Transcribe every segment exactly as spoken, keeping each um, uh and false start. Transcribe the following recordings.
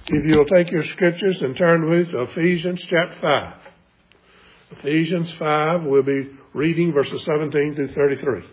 If you'll take your scriptures and turn with to Ephesians chapter five. Ephesians five, we'll be reading verses seventeen through thirty-three.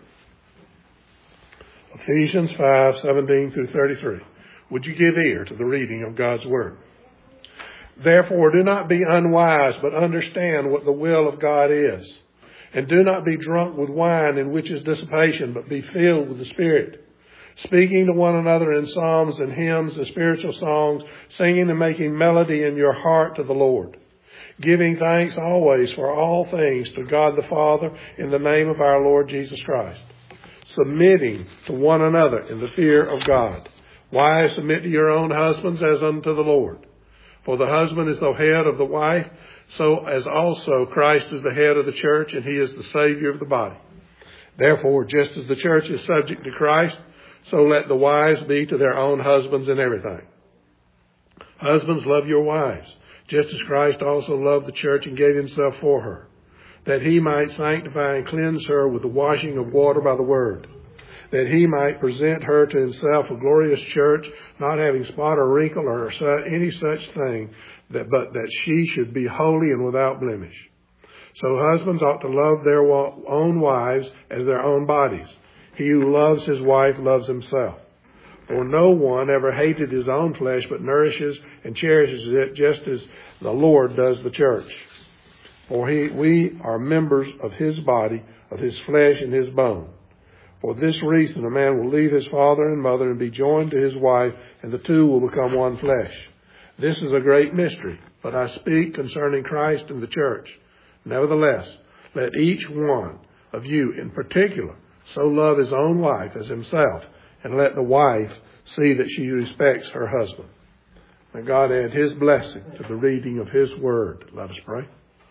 Ephesians five, seventeen through thirty-three. Would you give ear to the reading of God's word? Therefore, do not be unwise, but understand what the will of God is. And do not be drunk with wine, in which is dissipation, but be filled with the Spirit, speaking to one another in psalms and hymns and spiritual songs, singing and making melody in your heart to the Lord, giving thanks always for all things to God the Father in the name of our Lord Jesus Christ, submitting to one another in the fear of God. Wives, submit to your own husbands as unto the Lord. For the husband is the head of the wife, so as also Christ is the head of the church, and he is the Savior of the body. Therefore, just as the church is subject to Christ, so let the wives be to their own husbands in everything. Husbands, love your wives, just as Christ also loved the church and gave himself for her, that he might sanctify and cleanse her with the washing of water by the word, that he might present her to himself a glorious church, not having spot or wrinkle or any such thing, that, but that she should be holy and without blemish. So husbands ought to love their own wives as their own bodies. He who loves his wife loves himself. For no one ever hated his own flesh, but nourishes and cherishes it, just as the Lord does the church. For he, we are members of his body, of his flesh and his bone. For this reason, a man will leave his father and mother and be joined to his wife, and the two will become one flesh. This is a great mystery, but I speak concerning Christ and the church. Nevertheless, let each one of you in particular so love his own wife as himself, and let the wife see that she respects her husband. May God add his blessing to the reading of his word. Let us pray.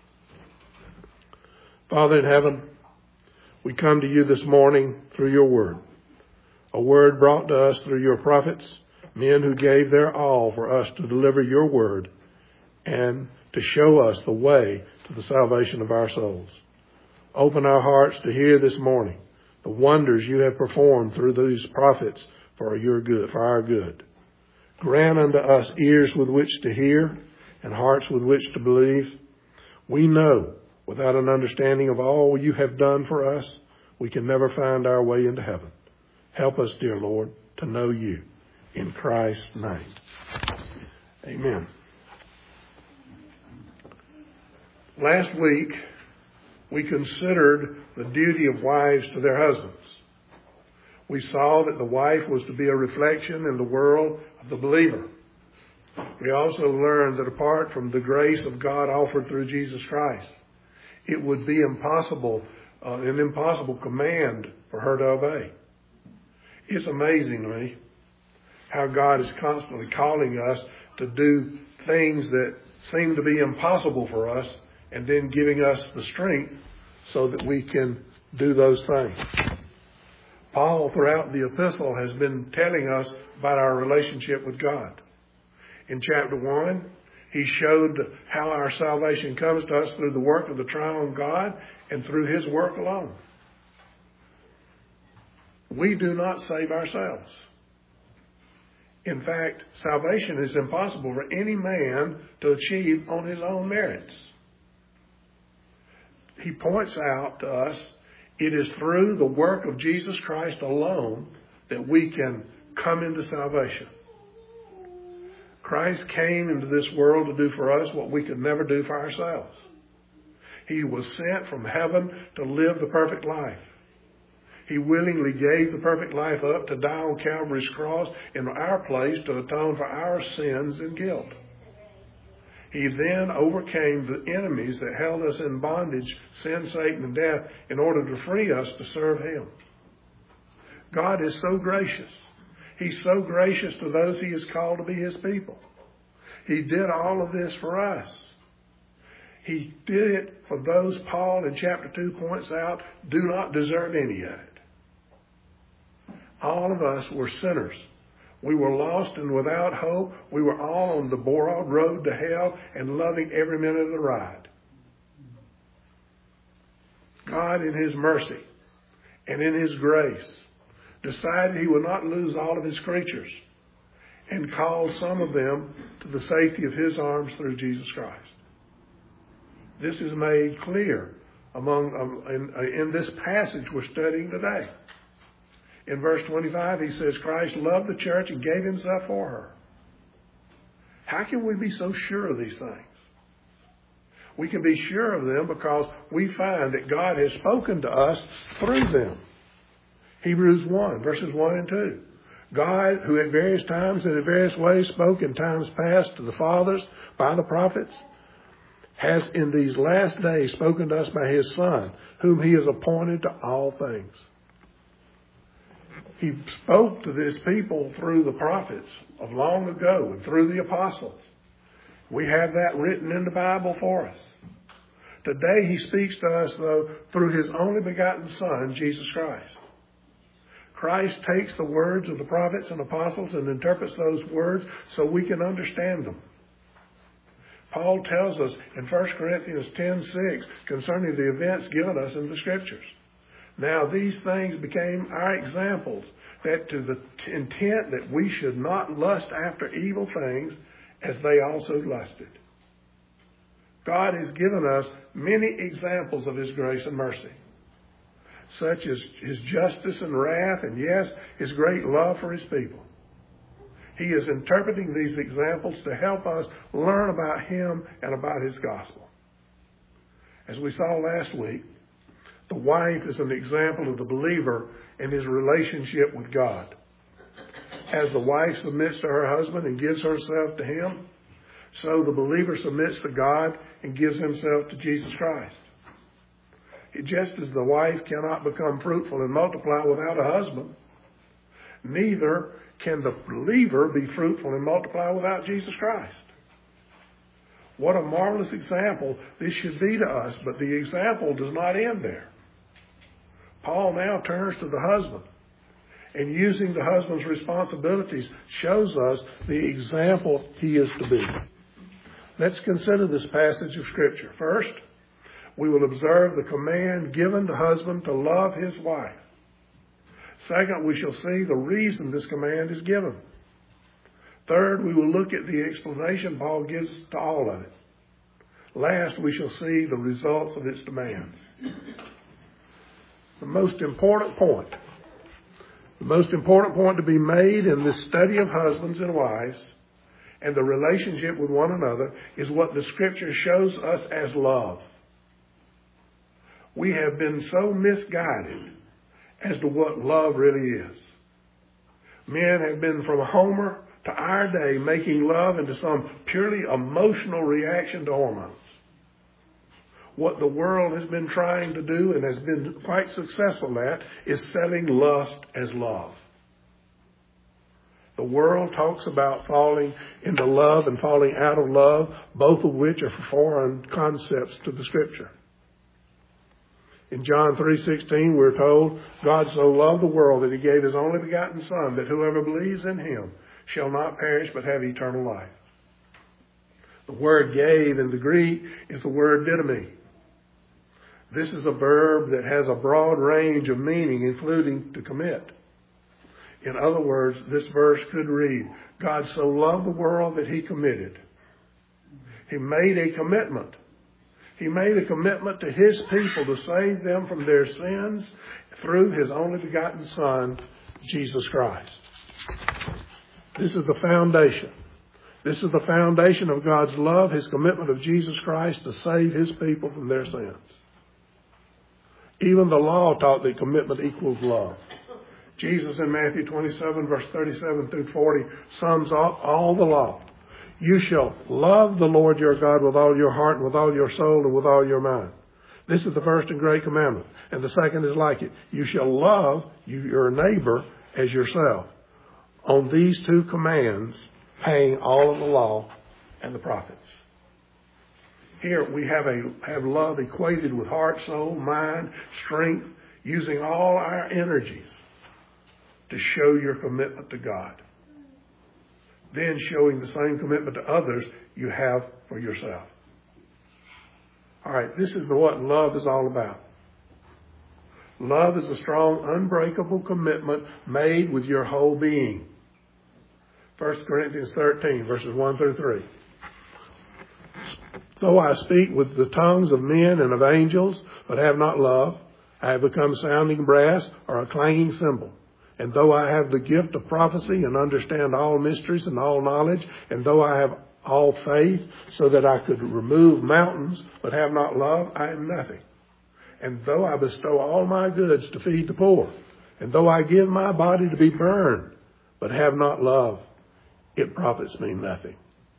Father in heaven, we come to you this morning through your word, a word brought to us through your prophets, men who gave their all for us to deliver your word and to show us the way to the salvation of our souls. Open our hearts to hear this morning the wonders you have performed through these prophets for your good, for our good. Grant unto us ears with which to hear and hearts with which to believe. We know without an understanding of all you have done for us, we can never find our way into heaven. Help us, dear Lord, to know you. In Christ's name. Amen. Last week, we considered the duty of wives to their husbands. We saw that the wife was to be a reflection in the world of the believer. We also learned that apart from the grace of God offered through Jesus Christ, it would be impossible, uh, an impossible command for her to obey. It's amazing to me how God is constantly calling us to do things that seem to be impossible for us, and then giving us the strength so that we can do those things. Paul, throughout the epistle, has been telling us about our relationship with God. In chapter one, he showed how our salvation comes to us through the work of the triune God and through his work alone. We do not save ourselves. In fact, salvation is impossible for any man to achieve on his own merits. He points out to us, it is through the work of Jesus Christ alone that we can come into salvation. Christ came into this world to do for us what we could never do for ourselves. He was sent from heaven to live the perfect life. He willingly gave the perfect life up to die on Calvary's cross in our place to atone for our sins and guilt. He then overcame the enemies that held us in bondage, sin, Satan, and death, in order to free us to serve him. God is so gracious. He's so gracious to those he has called to be his people. He did all of this for us. He did it for those Paul in chapter two points out do not deserve any of it. All of us were sinners. We were lost and without hope. We were all on the broad road to hell and loving every minute of the ride. God, in his mercy and in his grace, decided he would not lose all of his creatures. and called some of them to the safety of his arms through Jesus Christ. This is made clear among um, in, in this passage we're studying today. In verse twenty-five, he says, Christ loved the church and gave himself for her. How can we be so sure of these things? We can be sure of them because we find that God has spoken to us through them. Hebrews one, verses one and two. God, who at various times and in various ways spoke in times past to the fathers by the prophets, has in these last days spoken to us by his Son, whom he has appointed to all things. He spoke to this people through the prophets of long ago and through the apostles. We have that written in the Bible for us. Today he speaks to us, though, through his only begotten Son, Jesus Christ. Christ takes the words of the prophets and apostles and interprets those words so we can understand them. Paul tells us in First Corinthians ten six concerning the events given us in the Scriptures. Now these things became our examples, that to the intent that we should not lust after evil things as they also lusted. God has given us many examples of his grace and mercy, such as his justice and wrath, and yes, his great love for his people. He is interpreting these examples to help us learn about him and about his gospel. As we saw last week, the wife is an example of the believer in his relationship with God. As the wife submits to her husband and gives herself to him, so the believer submits to God and gives himself to Jesus Christ. It just as the wife cannot become fruitful and multiply without a husband, neither can the believer be fruitful and multiply without Jesus Christ. What a marvelous example this should be to us, but the example does not end there. Paul now turns to the husband, and using the husband's responsibilities shows us the example he is to be. Let's consider this passage of Scripture. First, we will observe the command given to husband to love his wife. Second, we shall see the reason this command is given. Third, we will look at the explanation Paul gives to all of it. Last, we shall see the results of its demands. The most important point, the most important point to be made in this study of husbands and wives and the relationship with one another is what the Scripture shows us as love. We have been so misguided as to what love really is. Men have been from Homer to our day making love into some purely emotional reaction to hormones. What the world has been trying to do and has been quite successful at is selling lust as love. The world talks about falling into love and falling out of love, both of which are foreign concepts to the Scripture. In John three sixteen, we're told, God so loved the world that he gave his only begotten Son, that whoever believes in him shall not perish but have eternal life. The word gave in the Greek is the word didomi. This is a verb that has a broad range of meaning, including to commit. In other words, this verse could read, God so loved the world that he committed. He made a commitment. He made a commitment to his people to save them from their sins through his only begotten Son, Jesus Christ. This is the foundation. This is the foundation of God's love, his commitment of Jesus Christ to save his people from their sins. Even the law taught that commitment equals love. Jesus in Matthew twenty-seven, verse thirty-seven through forty, sums up all the law. You shall love the Lord your God with all your heart and with all your soul and with all your mind. This is the first and great commandment. And the second is like it. You shall love your neighbor as yourself. On these two commands hang all of the law and the prophets. Here we have a have love equated with heart, soul, mind, strength, using all our energies to show your commitment to God. Then showing the same commitment to others you have for yourself. All right, this is what love is all about. Love is a strong, unbreakable commitment made with your whole being. First Corinthians thirteen, verses one through three. Though I speak with the tongues of men and of angels, but have not love, I have become sounding brass or a clanging cymbal. And though I have the gift of prophecy and understand all mysteries and all knowledge, and though I have all faith so that I could remove mountains, but have not love, I am nothing. And though I bestow all my goods to feed the poor, and though I give my body to be burned, but have not love, it profits me nothing.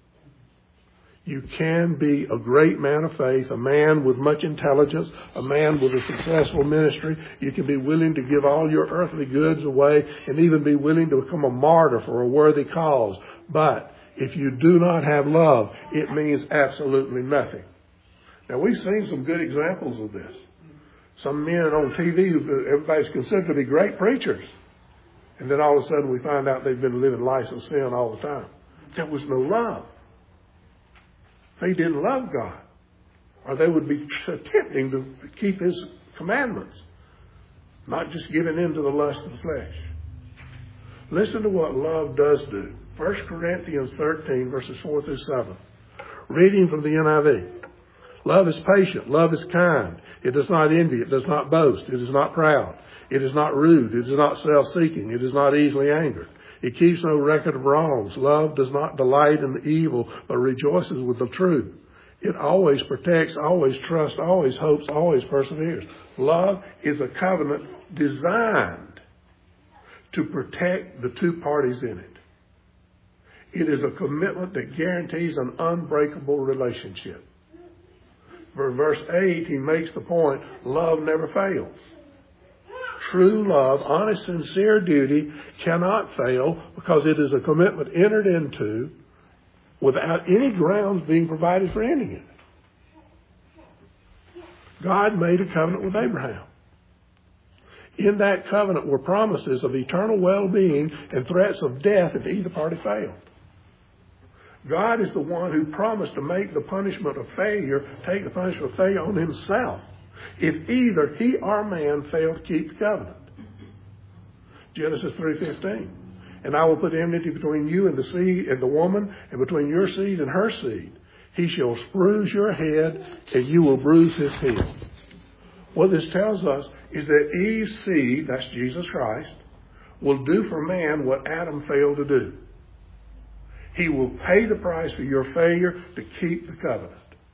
You can be a great man of faith, a man with much intelligence, a man with a successful ministry. You can be willing to give all your earthly goods away and even be willing to become a martyr for a worthy cause. But if you do not have love, it means absolutely nothing. Now, we've seen some good examples of this. Some men on T V who everybody's considered to be great preachers. And then all of a sudden we find out they've been living lives of sin all the time. There was no love. They didn't love God. Or they would be attempting to keep His commandments. Not just giving in to the lust of the flesh. Listen to what love does do. First Corinthians thirteen, verses four through seven. Reading from the N I V. Love is patient. Love is kind. It does not envy. It does not boast. It is not proud. It is not rude. It is not self-seeking. It is not easily angered. It keeps no record of wrongs. Love does not delight in the evil, but rejoices with the truth. It always protects, always trusts, always hopes, always perseveres. Love is a covenant designed to protect the two parties in it. It is a commitment that guarantees an unbreakable relationship. For verse eight, he makes the point, love never fails. True love, honest, sincere duty cannot fail because it is a commitment entered into without any grounds being provided for ending it. God made a covenant with Abraham. In that covenant were promises of eternal well-being and threats of death if either party failed. God is the one who promised to make the punishment of failure, take the punishment of failure on Himself if either he or man failed to keep the covenant. Genesis three fifteen. And I will put enmity between you and the seed and the woman, and between your seed and her seed. He shall bruise your head, and you will bruise his heel. What this tells us is that Eve's seed, that's Jesus Christ, will do for man what Adam failed to do. He will pay the price for your failure to keep the covenant.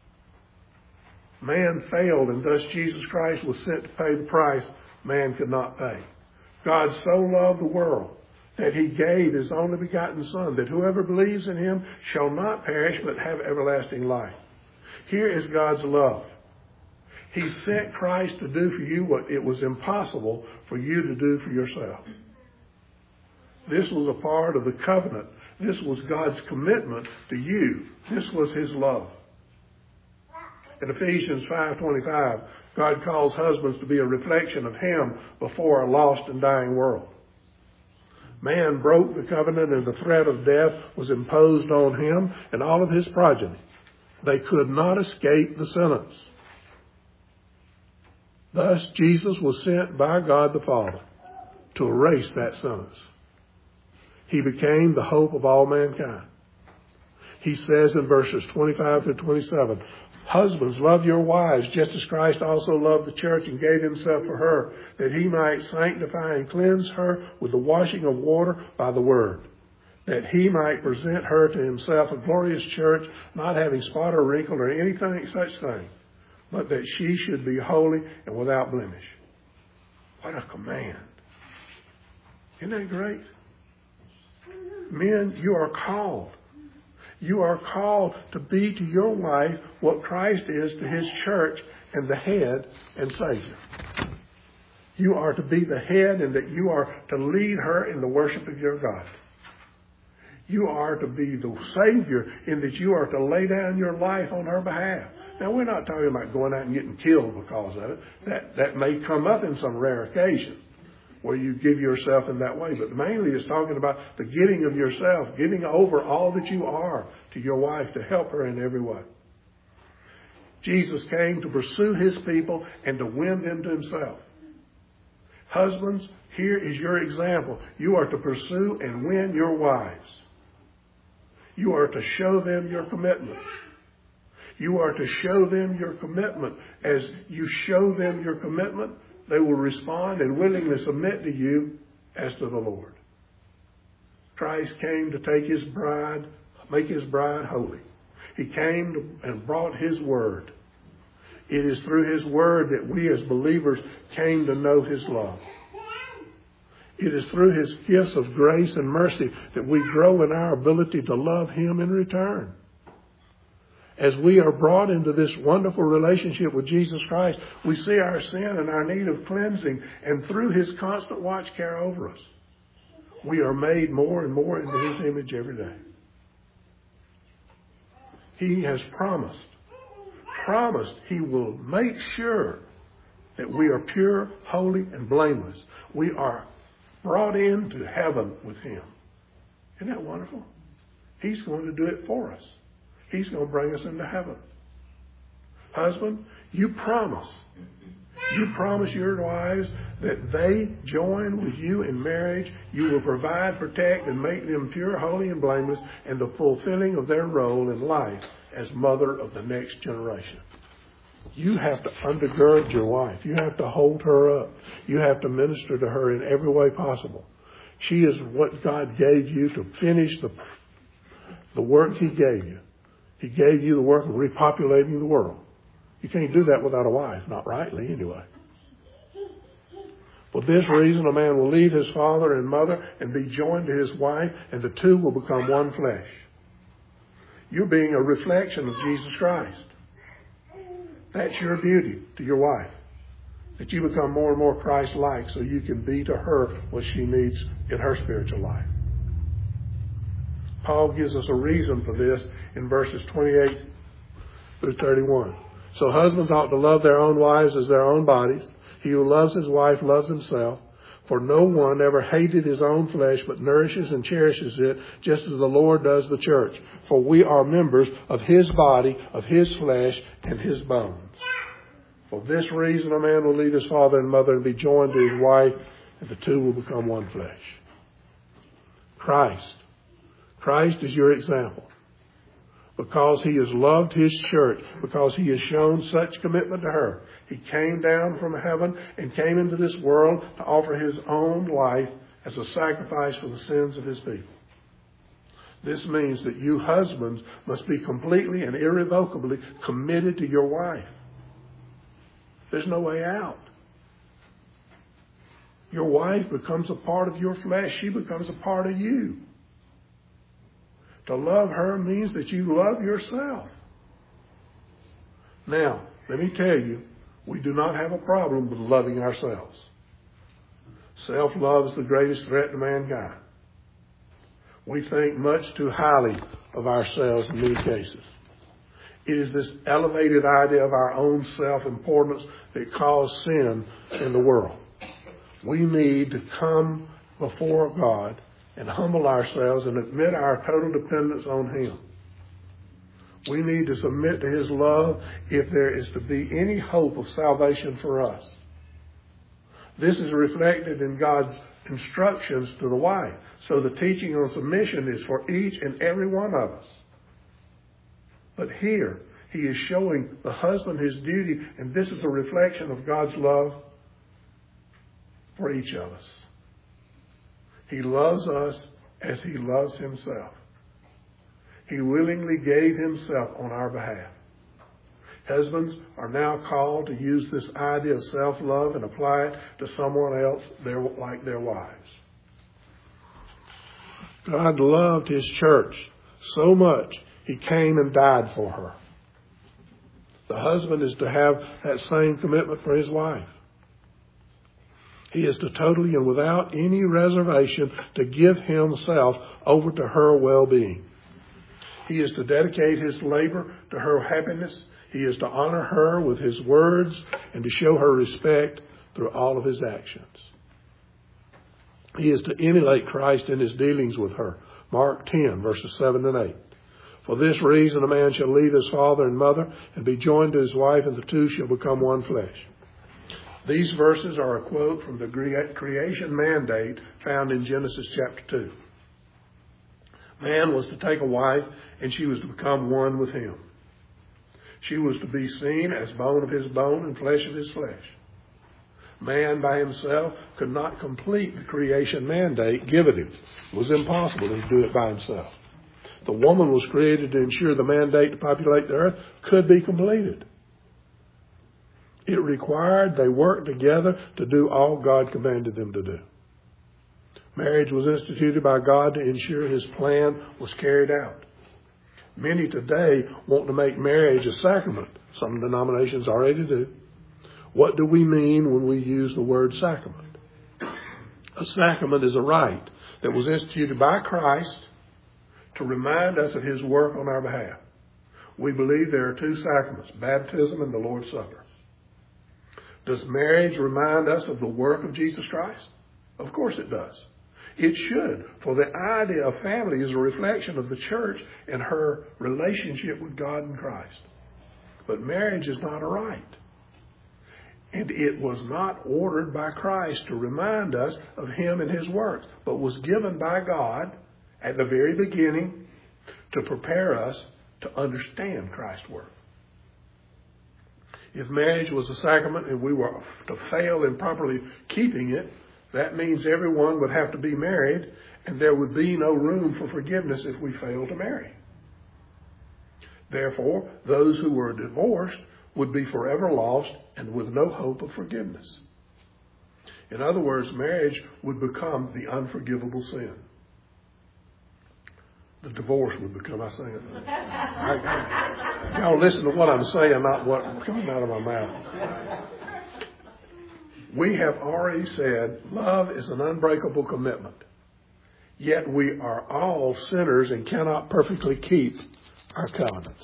Man failed, and thus Jesus Christ was sent to pay the price man could not pay. God so loved the world that He gave His only begotten Son, that whoever believes in Him shall not perish but have everlasting life. Here is God's love. He sent Christ to do for you what it was impossible for you to do for yourself. This was a part of the covenant. This was God's commitment to you. This was His love. In Ephesians five twenty-five, God calls husbands to be a reflection of Him before a lost and dying world. Man broke the covenant, and the threat of death was imposed on him and all of his progeny. They could not escape the sentence. Thus, Jesus was sent by God the Father to erase that sentence. He became the hope of all mankind. He says in verses twenty-five through twenty-seven, husbands, love your wives, just as Christ also loved the church and gave Himself for her, that He might sanctify and cleanse her with the washing of water by the word, that He might present her to Himself a glorious church, not having spot or wrinkle or anything such thing, but that she should be holy and without blemish. What a command. Isn't that great? Men, you are called. You are called to be to your wife what Christ is to His church and the head and Savior. You are to be the head, and that you are to lead her in the worship of your God. You are to be the Savior in that you are to lay down your life on her behalf. Now, we're not talking about going out and getting killed because of it. That, that may come up in some rare occasion where you give yourself in that way. But mainly it's talking about the giving of yourself, giving over all that you are to your wife to help her in every way. Jesus came to pursue His people and to win them to Himself. Husbands, here is your example. You are to pursue and win your wives. You are to show them your commitment. You are to show them your commitment. As you show them your commitment, they will respond and willingly submit to you as to the Lord. Christ came to take his bride, make his bride holy. He came and brought his word. It is through his word that we as believers came to know his love. It is through his gifts of grace and mercy that we grow in our ability to love him in return. As we are brought into this wonderful relationship with Jesus Christ, we see our sin and our need of cleansing, and through his constant watch care over us, we are made more and more into his image every day. He has promised, promised he will make sure that we are pure, holy, and blameless. We are brought into heaven with him. Isn't that wonderful? He's going to do it for us. He's going to bring us into heaven. Husband, you promise. You promise your wives that they join with you in marriage. You will provide, protect, and make them pure, holy, and blameless in the fulfilling of their role in life as mother of the next generation. You have to undergird your wife. You have to hold her up. You have to minister to her in every way possible. She is what God gave you to finish the, the work he gave you. He gave you the work of repopulating the world. You can't do that without a wife, not rightly anyway. For this reason, a man will leave his father and mother and be joined to his wife, and the two will become one flesh. You're being a reflection of Jesus Christ. That's your beauty to your wife, that you become more and more Christ-like so you can be to her what she needs in her spiritual life. Paul gives us a reason for this in verses twenty-eight through thirty-one. So husbands ought to love their own wives as their own bodies. He who loves his wife loves himself. For no one ever hated his own flesh, but nourishes and cherishes it, just as the Lord does the church. For we are members of his body, of his flesh, and his bones. For this reason a man will leave his father and mother and be joined to his wife, and the two will become one flesh. Christ. Christ is your example. Because he has loved his church, because he has shown such commitment to her, he came down from heaven and came into this world to offer his own life as a sacrifice for the sins of his people. This means that you husbands must be completely and irrevocably committed to your wife. There's no way out. Your wife becomes a part of your flesh. She becomes a part of you. To love her means that you love yourself. Now, let me tell you, we do not have a problem with loving ourselves. Self-love is the greatest threat to mankind. We think much too highly of ourselves in many cases. It is this elevated idea of our own self-importance that caused sin in the world. We need to come before God and humble ourselves and admit our total dependence on him. We need to submit to his love if there is to be any hope of salvation for us. This is reflected in God's instructions to the wife. So the teaching on submission is for each and every one of us. But here, he is showing the husband his duty, and this is a reflection of God's love for each of us. He loves us as he loves himself. He willingly gave himself on our behalf. Husbands are now called to use this idea of self-love and apply it to someone else their, like their wives. God loved his church so much, he came and died for her. The husband is to have that same commitment for his wife. He is to totally and without any reservation to give himself over to her well-being. He is to dedicate his labor to her happiness. He is to honor her with his words and to show her respect through all of his actions. He is to emulate Christ in his dealings with her. Mark ten, verses seven and eight. For this reason a man shall leave his father and mother and be joined to his wife, and the two shall become one flesh. These verses are a quote from the creation mandate found in Genesis chapter two. Man was to take a wife, and she was to become one with him. She was to be seen as bone of his bone and flesh of his flesh. Man by himself could not complete the creation mandate given him. It was impossible to do it by himself. The woman was created to ensure the mandate to populate the earth could be completed. It required they work together to do all God commanded them to do. Marriage was instituted by God to ensure his plan was carried out. Many today want to make marriage a sacrament. Some denominations already do. What do we mean when we use the word sacrament? A sacrament is a rite that was instituted by Christ to remind us of his work on our behalf. We believe there are two sacraments, baptism and the Lord's Supper. Does marriage remind us of the work of Jesus Christ? Of course it does. It should, for the idea of family is a reflection of the church and her relationship with God and Christ. But marriage is not a rite. And it was not ordered by Christ to remind us of him and his works, but was given by God at the very beginning to prepare us to understand Christ's work. If marriage was a sacrament and we were to fail in properly keeping it, that means everyone would have to be married, and there would be no room for forgiveness if we failed to marry. Therefore, those who were divorced would be forever lost and with no hope of forgiveness. In other words, marriage would become the unforgivable sin. The divorce would become, I say it. I, I, y'all listen to what I'm saying, not what's coming out of my mouth. We have already said love is an unbreakable commitment. Yet we are all sinners and cannot perfectly keep our covenants.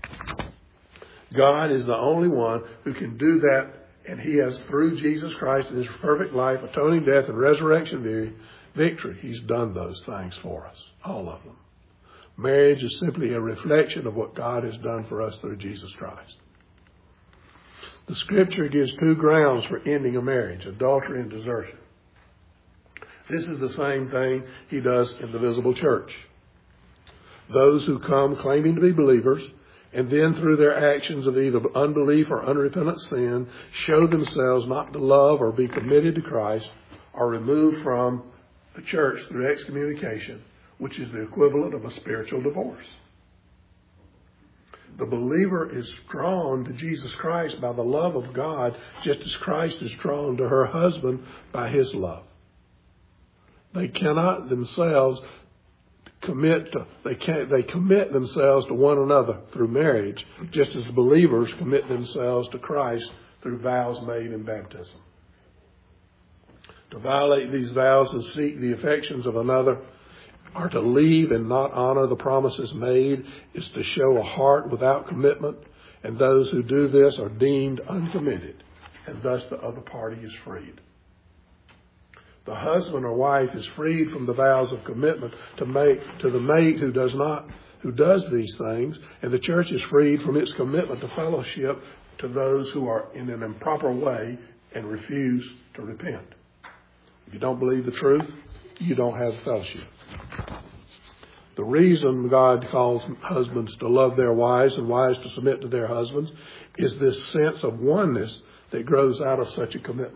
God is the only one who can do that, and he has, through Jesus Christ and his perfect life, atoning death, and resurrection victory, he's done those things for us, all of them. Marriage is simply a reflection of what God has done for us through Jesus Christ. The Scripture gives two grounds for ending a marriage, adultery and desertion. This is the same thing he does in the visible church. Those who come claiming to be believers and then through their actions of either unbelief or unrepentant sin show themselves not to love or be committed to Christ are removed from the church through excommunication, which is the equivalent of a spiritual divorce. The believer is drawn to Jesus Christ by the love of God, just as Christ is drawn to her husband by his love. They cannot themselves commit to, they can't, they commit themselves to one another through marriage, just as believers commit themselves to Christ through vows made in baptism. To violate these vows and seek the affections of another, or to leave and not honor the promises made, is to show a heart without commitment, and those who do this are deemed uncommitted, and thus the other party is freed. The husband or wife is freed from the vows of commitment to make to the mate who does not who does these things, and the church is freed from its commitment to fellowship to those who are in an improper way and refuse to repent. If you don't believe the truth, you don't have fellowship. The reason God calls husbands to love their wives and wives to submit to their husbands is this sense of oneness that grows out of such a commitment.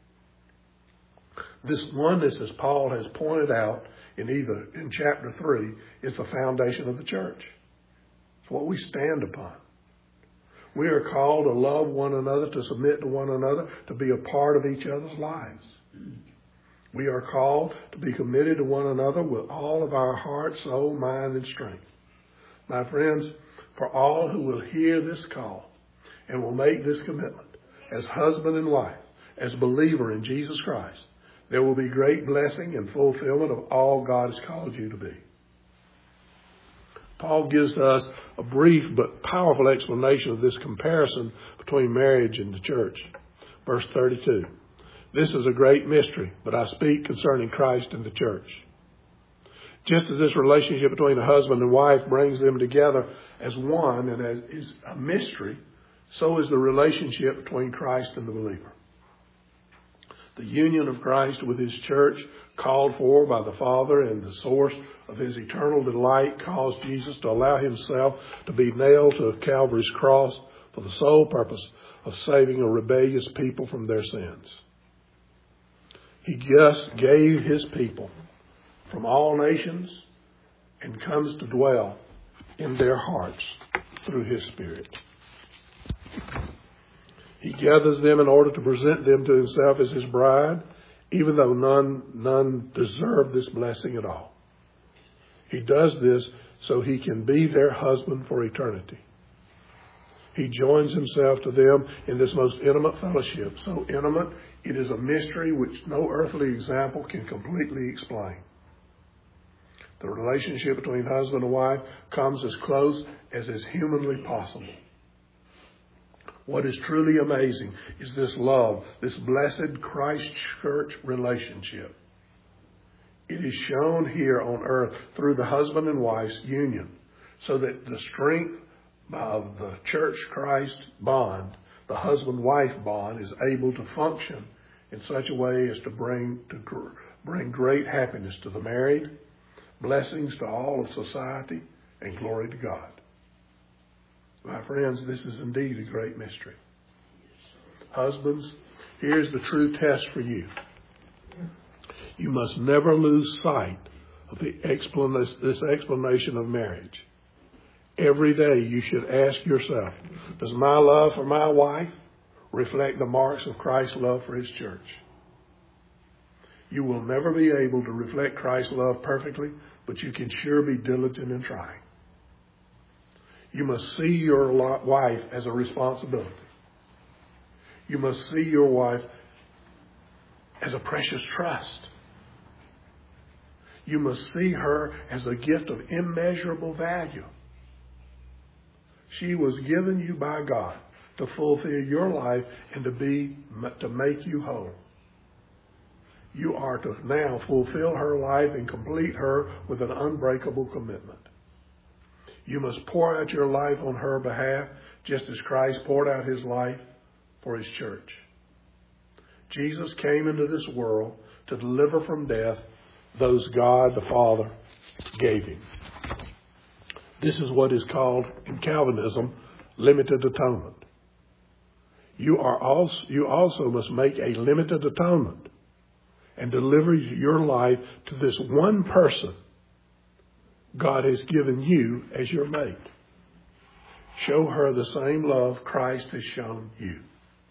This oneness, as Paul has pointed out in either in chapter three, is the foundation of the church. It's what we stand upon. We are called to love one another, to submit to one another, to be a part of each other's lives. We are called to be committed to one another with all of our heart, soul, mind, and strength. My friends, for all who will hear this call and will make this commitment as husband and wife, as believer in Jesus Christ, there will be great blessing and fulfillment of all God has called you to be. Paul gives us a brief but powerful explanation of this comparison between marriage and the church. Verse thirty-two. This is a great mystery, but I speak concerning Christ and the church. Just as this relationship between a husband and wife brings them together as one and as is a mystery, so is the relationship between Christ and the believer. The union of Christ with his church, called for by the Father and the source of his eternal delight, caused Jesus to allow himself to be nailed to Calvary's cross for the sole purpose of saving a rebellious people from their sins. He just gave his people from all nations and comes to dwell in their hearts through his Spirit. He gathers them in order to present them to himself as his bride, even though none, none deserve this blessing at all. He does this so he can be their husband for eternity. He joins himself to them in this most intimate fellowship, so intimate it is a mystery which no earthly example can completely explain. The relationship between husband and wife comes as close as is humanly possible. What is truly amazing is this love, this blessed Christ church relationship. It is shown here on earth through the husband and wife's union, so that the strength of the church-Christ bond, the husband-wife bond, is able to function in such a way as to bring to gr- bring great happiness to the married, blessings to all of society, and glory to God. My friends, this is indeed a great mystery. Husbands, here's the true test for you. You must never lose sight of the explanation, this explanation of marriage. Every day you should ask yourself, does my love for my wife reflect the marks of Christ's love for his church? You will never be able to reflect Christ's love perfectly, but you can sure be diligent in trying. You must see your wife as a responsibility. You must see your wife as a precious trust. You must see her as a gift of immeasurable value. She was given you by God to fulfill your life and to be to make you whole. You are to now fulfill her life and complete her with an unbreakable commitment. You must pour out your life on her behalf, just as Christ poured out his life for his church. Jesus came into this world to deliver from death those God the Father gave him. This is what is called, in Calvinism, limited atonement. You are also, you also must make a limited atonement and deliver your life to this one person God has given you as your mate. Show her the same love Christ has shown you.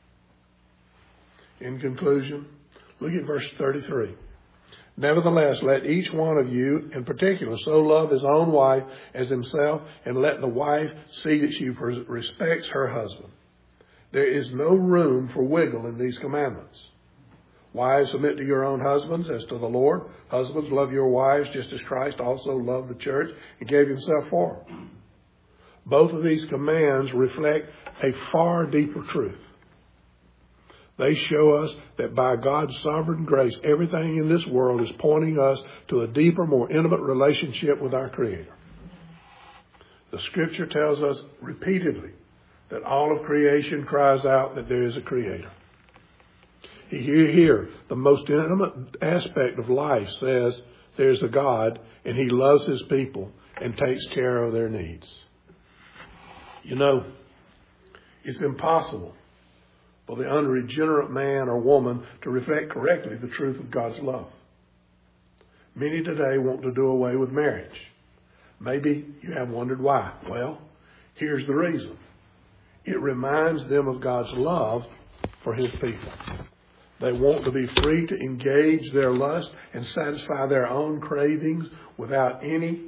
In conclusion, look at verse thirty-three. Nevertheless, let each one of you in particular so love his own wife as himself, and let the wife see that she respects her husband. There is no room for wiggle in these commandments. Wives, submit to your own husbands as to the Lord. Husbands, love your wives just as Christ also loved the church and gave himself for her. Both of these commands reflect a far deeper truth. They show us that by God's sovereign grace, everything in this world is pointing us to a deeper, more intimate relationship with our Creator. The Scripture tells us repeatedly that all of creation cries out that there is a Creator. Here, here, the most intimate aspect of life says there's a God and he loves his people and takes care of their needs. You know, it's impossible for the unregenerate man or woman to reflect correctly the truth of God's love. Many today want to do away with marriage. Maybe you have wondered why. Well, here's the reason. It reminds them of God's love for his people. They want to be free to engage their lust and satisfy their own cravings without any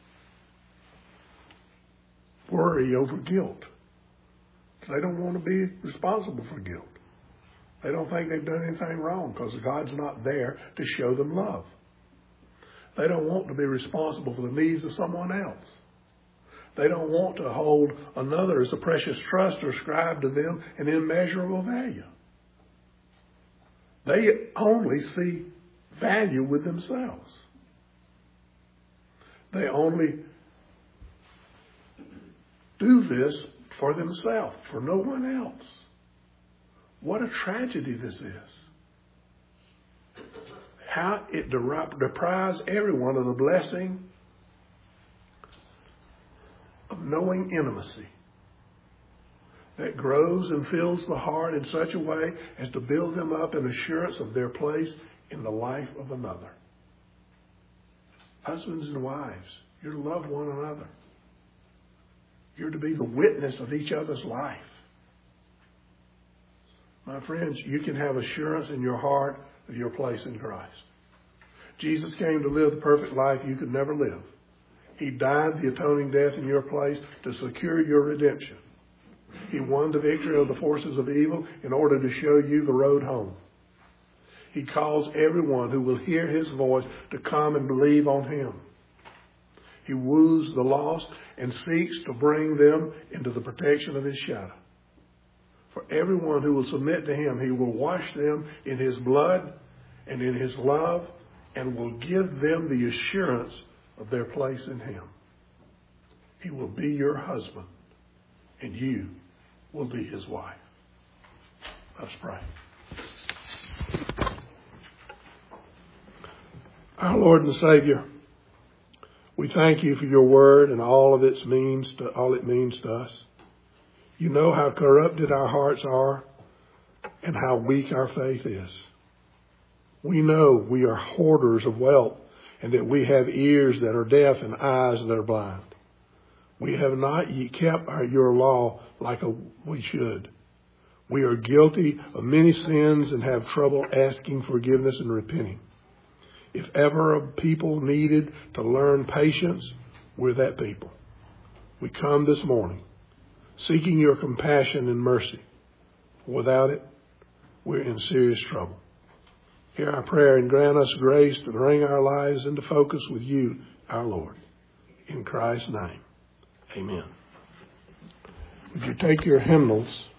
worry over guilt. They don't want to be responsible for guilt. They don't think they've done anything wrong because God's not there to show them love. They don't want to be responsible for the needs of someone else. They don't want to hold another as a precious trust or ascribe to them an immeasurable value. They only see value with themselves. They only do this for themselves, for no one else. What a tragedy this is. how it deprives everyone of the blessing of knowing intimacy that grows and fills the heart in such a way as to build them up in assurance of their place in the life of another. Husbands and wives, you're to love one another. You're to be the witness of each other's life. My friends, you can have assurance in your heart of your place in Christ. Jesus came to live the perfect life you could never live. He died the atoning death in your place to secure your redemption. He won the victory of the forces of evil in order to show you the road home. He calls everyone who will hear his voice to come and believe on him. He woos the lost and seeks to bring them into the protection of his shadow. For everyone who will submit to him, he will wash them in his blood and in his love and will give them the assurance of their place in him. He will be your husband and you will be his wife. Let's pray. Our Lord and Savior, we thank you for your word and all of its means to all it means to us. You know how corrupted our hearts are and how weak our faith is. We know we are hoarders of wealth and that we have ears that are deaf and eyes that are blind. We have not yet kept our, your law like a, we should. We are guilty of many sins and have trouble asking forgiveness and repenting. If ever a people needed to learn patience, we're that people. We come this morning seeking your compassion and mercy. Without it, we're in serious trouble. Hear our prayer and grant us grace to bring our lives into focus with you, our Lord. In Christ's name, amen. Would you take your hymnals